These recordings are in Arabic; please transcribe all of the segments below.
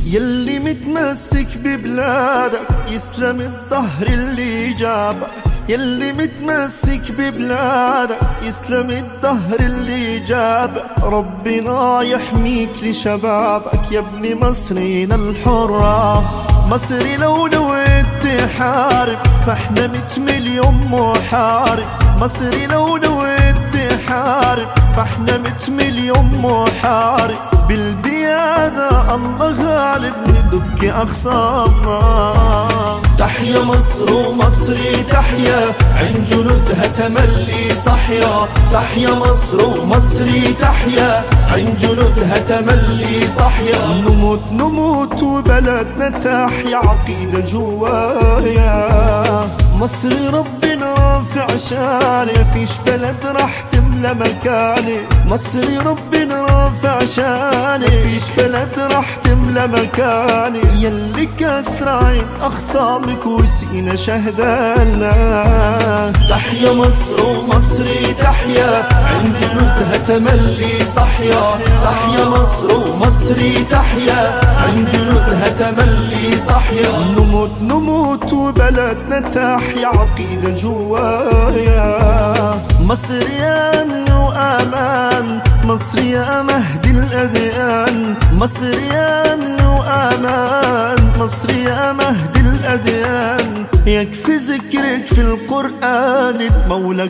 يلي متمسك ببلادك يسلم الظهر اللي جابك، يلي متمسك ببلادك يسلم الظهر اللي جابك. ربنا يحميك لشبابك يا ابن مصرنا الحرة. مصري لو نويت تحارب فاحنا 100 مليون محارب. مصري لو نويت تحارب فاحنا 100 مليون محارب. بالبيادة الله غالب ندك أخصامنا. تحيا مصر ومصري تحيا، عين جنودها تملي صحيا. تحيا مصر ومصري تحيا، عين جنودها تملي صحيا. نموت نموت وبلدنا تحيا، عقيدة جوايا. مصري ربنا في عشاني، فيش بلد راح تملى مكاني. مصري ربنا في عشاني، فيش بلد راح تملى مكاني. يلي كسر عين أخصامك وسينا شهدالنا. تحيا مصر ومصري تحيا، عين جنودها تملي صحيا. تحيا مصر ومصري تحيا، عين جنودها تملي صحيا. نموت نموت وبلدنا تحيا، عقيدة جوايا. مصر يا أمن وأمان، مصر يا مهدي الأديان. مصر يا أمن وأمان، مصر يا مهدي الأديان. يكفي ذكرك في القرآن المولى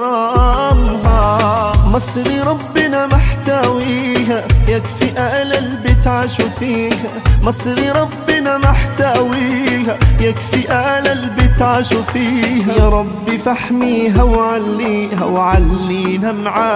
كرمها. مصر ربنا محتويها، يكفي أهل البيت عاشوا فيها. مصر ربنا محتويها، يكفي أهل البيت عاشوا فيها. يا ربي فاحميها وعليها وعلينا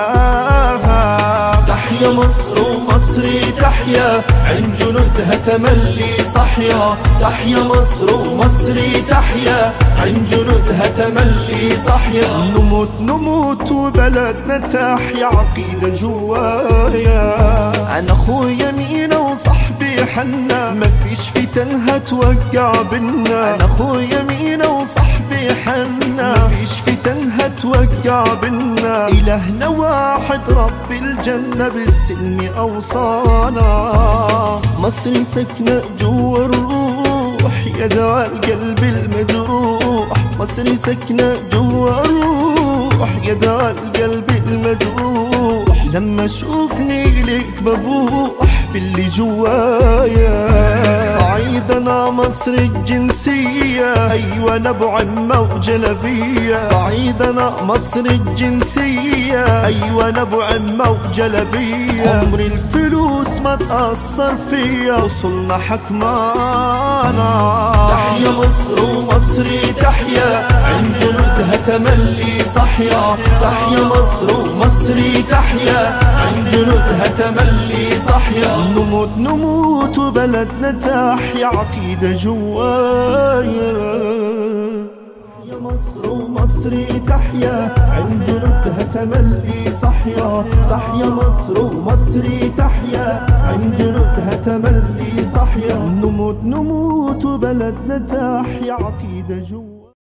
معاها. تحيا مصر ومصري تحيا، عين جنودها تملي صحيا. تحيا مصر ومصري تحيا، عين جنودها تملي صحيا. نموت نموت وبلدنا تحيا، عقيدة جوايا. أنا أخويا مينا وصحبي حنا، مفيش فتن هتوقع بينا. أنا أخويا مينا وصحبي حنا، مفيش فتن هتوقع بينا. إلهنا واحد رب الجنة بالسلم أوصانا. مصري سكنة جوا الروح يا ذا القلب المجروح. مصري سكنة جوا الروح يا ذا القلب المجروح. لما اشوفني ليك ببوح باللي جوايا. صعيدنا مصر الجنسية، أيوة نبو عمة وجلبية. صعيدنا مصر الجنسية، أيوة نبو عمة وجلبية. عمري الفلوس ما تأثر فيا، وصلنا حكمانا. تحيا مصر ومصري تحيا، عين جنودها تملي صحيا. تحيا مصر ومصري تحيا، عين جنودها تملي صحيا. نموت نموت وبلدنا تحيا، عقيدة جوايا. يا مصر ومصري تحيا، عين جنودها تملي صحيا. تحيا مصر ومصري تحيا، عين جنودها تملي صحيا. نموت نموت وبلدنا تحيا، عقيدة جوايا.